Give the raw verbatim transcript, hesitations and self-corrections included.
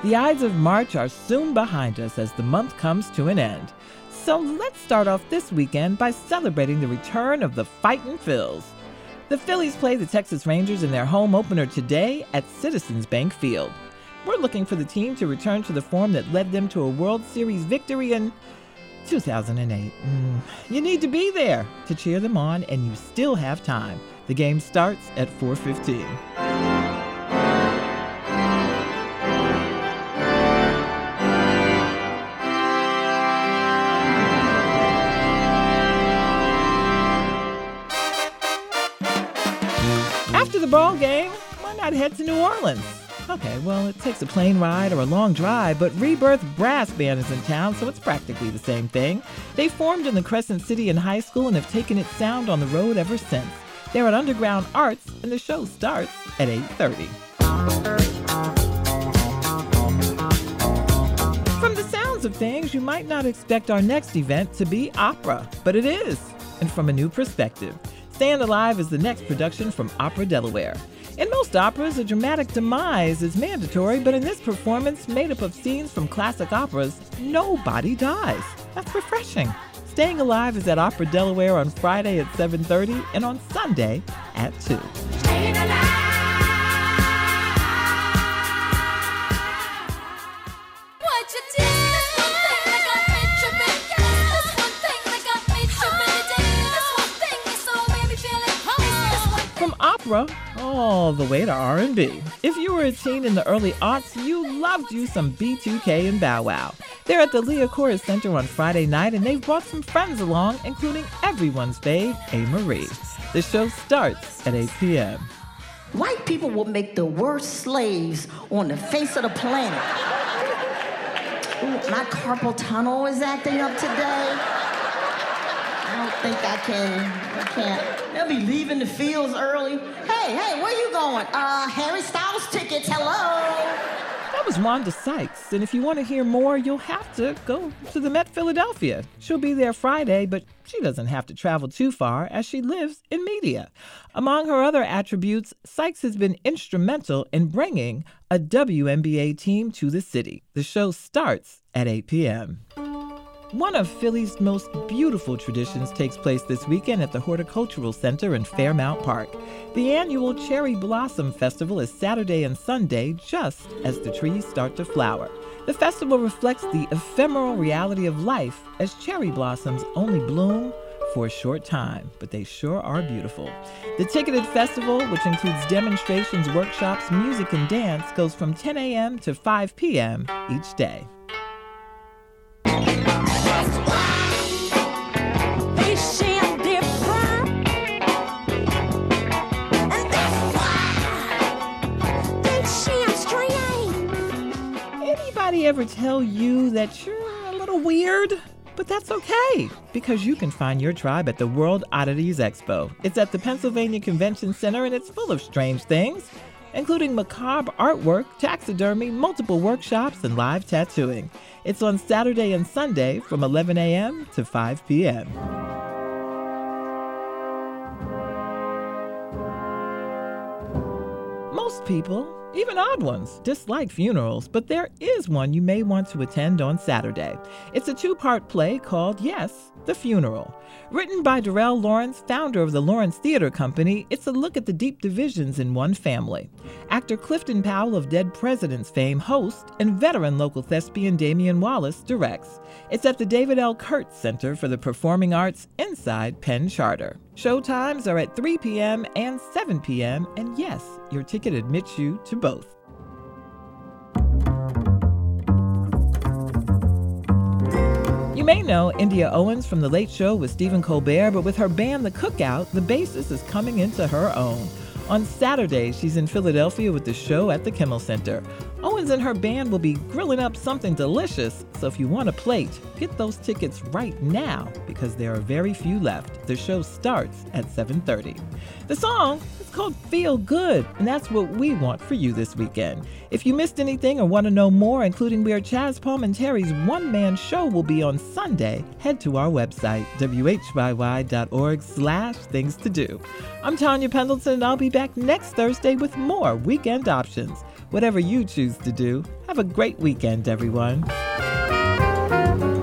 The Ides of March are soon behind us as the month comes to an end. So let's start off this weekend by celebrating the return of the Fightin' Phils. The Phillies play the Texas Rangers in their home opener today at Citizens Bank Field. We're looking for the team to return to the form that led them to a World Series victory in two thousand eight. Mm, you need to be there to cheer them on, and you still have time. The game starts at four fifteen. After the ball game, why not head to New Orleans? Okay, well, it takes a plane ride or a long drive, but Rebirth Brass Band is in town, so it's practically the same thing. They formed in the Crescent City in high school and have taken its sound on the road ever since. They're at Underground Arts, and the show starts at eight thirty. From the sounds of things, you might not expect our next event to be opera, but it is, and from a new perspective. Stand Alive is the next production from Opera Delaware. In most operas, a dramatic demise is mandatory, but in this performance, made up of scenes from classic operas, nobody dies. That's refreshing. Staying Alive is at Opera Delaware on Friday at seven thirty and on Sunday at two. Staying alive. What you did, this one thing that got me tripping. This one thing that got me tripping today. This one thing that so made me feeling home. From opera all the way to R and B. If you were a teen in the early aughts, you loved you some B two K and Bow Wow. They're at the Leah Chorus Center on Friday night, and they've brought some friends along, including everyone's fave, A. Marie. The show starts at eight p.m. White people will make the worst slaves on the face of the planet. Ooh, my carpal tunnel is acting up today. I don't think I can, I can't. They'll be leaving the fields early. Hey, hey, where you going? Uh, Harry Styles tickets, hello. That was Wanda Sykes, and if you want to hear more, you'll have to go to the Met Philadelphia. She'll be there Friday, but she doesn't have to travel too far as she lives in media. Among her other attributes, Sykes has been instrumental in bringing a W N B A team to the city. The show starts at eight p.m. One of Philly's most beautiful traditions takes place this weekend at the Horticultural Center in Fairmount Park. The annual Cherry Blossom Festival is Saturday and Sunday, just as the trees start to flower. The festival reflects the ephemeral reality of life, as cherry blossoms only bloom for a short time, but they sure are beautiful. The ticketed festival, which includes demonstrations, workshops, music, and dance, goes from ten a.m. to five p.m. each day. Anybody ever tell you that you're a little weird? But that's okay, because you can find your tribe at the World Oddities Expo. It's at the Pennsylvania Convention Center, and it's full of strange things, including macabre artwork, taxidermy, multiple workshops, and live tattooing. It's on Saturday and Sunday from eleven a.m. to five p.m. Most people, even odd ones, dislike funerals, but there is one you may want to attend on Saturday. It's a two-part play called Yes, The Funeral. Written by Darrell Lawrence, founder of the Lawrence Theater Company, it's a look at the deep divisions in one family. Actor Clifton Powell of Dead Presidents fame hosts, and veteran local thespian Damian Wallace directs. It's at the David L. Kurtz Center for the Performing Arts inside Penn Charter. Show times are at three p.m. and seven p.m., and yes, your ticket admits you to both. You may know India Owens from The Late Show with Stephen Colbert, but with her band The Cookout, the bassist is coming into her own. On Saturday, she's in Philadelphia with the show at the Kimmel Center. Owens and her band will be grilling up something delicious, So if you want a plate, get those tickets right now because there are very few left. The show starts at seven thirty. The song is called Feel Good, and that's what we want for you this weekend. If you missed anything or want to know more, including where Chaz Palminteri's one-man show will be on Sunday, head to our website, w h y y dot org slash things to do. I'm Tanya Pendleton, and I'll be back next Thursday with more weekend options. Whatever you choose to do, have a great weekend, everyone.